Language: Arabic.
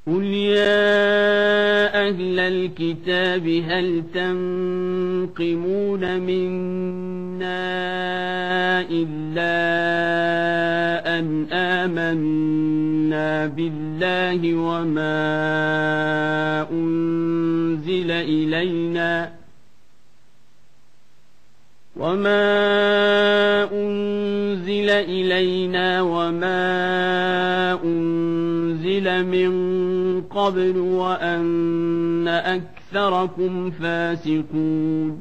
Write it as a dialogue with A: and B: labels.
A: قل يا أهل الكتاب هل تنقمون منا إلا أن آمنا بالله وما أنزل إلينا وما أنزل من قبل وأن أكثركم فاسقون